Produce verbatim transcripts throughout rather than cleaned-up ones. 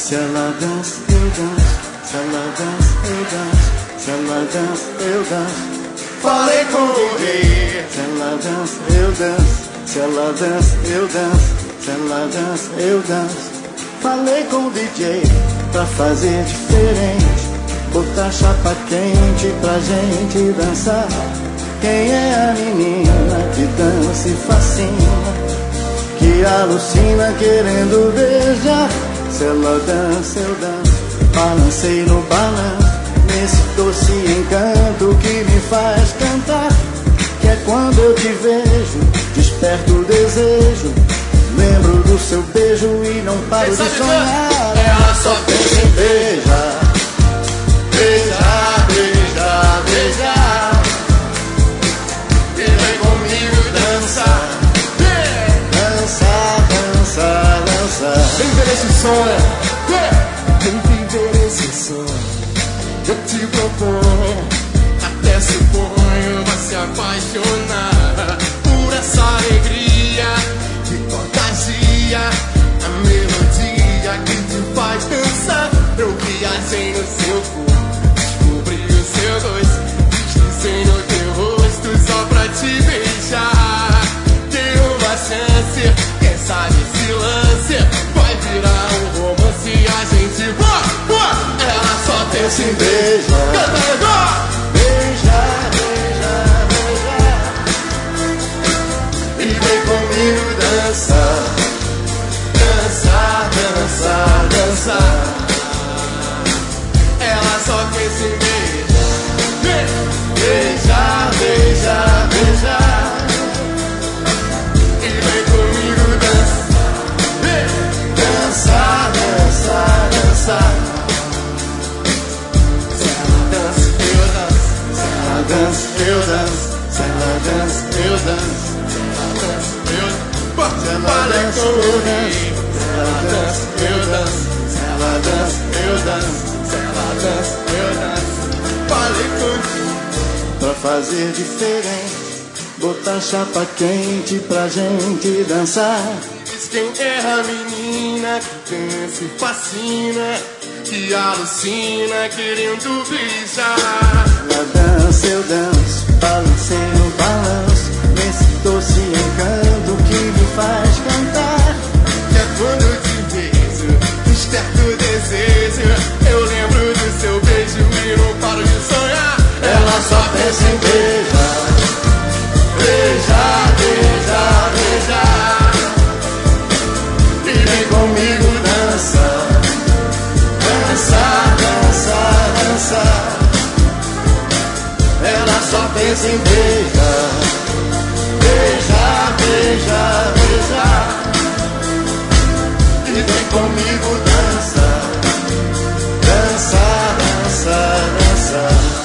Se ela dança, eu danço. Se ela dança, eu danço. Se ela dança, eu danço. Falei com o rei. Se ela dança, eu danço. Se ela dança, eu danço. Se ela dança, eu danço. Falei com o D J pra fazer diferente, botar chapa quente pra gente dançar. Quem é a menina que dança e fascina, que alucina querendo beijar? Se ela dança, eu danço. Balancei no balanço, nesse doce encanto que me faz cantar. Que é quando eu te vejo, desperto o desejo, lembro do seu beijo e não paro de sonhar. Ela só pensa em beijar, beijar, beijar, beijar. E vem comigo dançar, dançar, dançar, dançar. Vem ver esse sonho, vem viver esse sonho. Eu te proponho, até suponho, vai se apaixonar por essa alegria que contagia, a melodia que te faz dançar. Eu viajei no seu corpo, descobri o seu gosto, deslizei no teu rosto só pra te beijar. Dê uma chance, quem sabe esse lance vai virar um romance e a gente boa, boa. Ela só pensa em beijar, canta agora. Beijar, beijar, beijar. E vem comigo dançar, dançar, dançar, dançar. Ela só pensa em beijar, beijar, beijar, beijar. e vem comigo dançar, dançar, dançar, dançar. se ela dança, eu danço, Se ela dança, eu danço. Se ela dança, eu danço. se ela dança, eu danço. Se ela Falei dança, com eu o danço. rei. Se ela dança, eu danço. Se ela dança, eu danço. Se ela dança, eu danço. Falei com Pra fazer diferente, botar chapa quente pra gente dançar. Diz quem é a menina que dança e fascina, que alucina querendo beijar. Ela dança, eu danço, balancei no balanço, nesse doce encanto que me faz cantar. Que é quando eu te vejo, desperto o desejo, eu lembro do seu beijo e não paro de sonhar. Ela só pensa em beijar, beijar, beijar, beijar. E vem comigo dançar, dançar, dançar, dançar. Ela só pensa em beijar, beijar, beijar, beijar. E vem comigo dançar, dançar, dançar, dançar.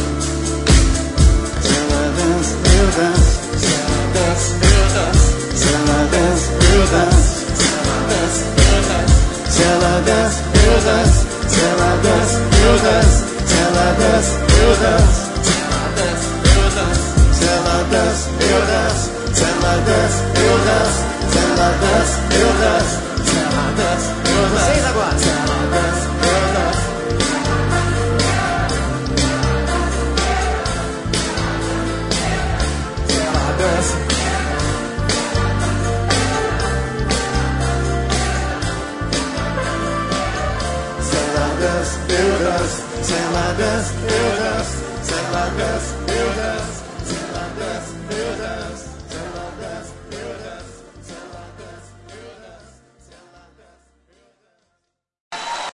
Se ela dança, eu danço. Se ela dança, eu danço. Se ela dança, eu danço. Se ela dança, eu danço. Se ela dança, eu danço. Se ela dança, eu danço. Se ela dança, eu danço. Se ela dança, eu danço. Se ela dança, eu danço. Se ela dança, eu danço. Vocês agora. Se ela dança, eu danço. Se ela dança. Se ela dança, eu danço. Se ela dança, eu danço. Se ela dança,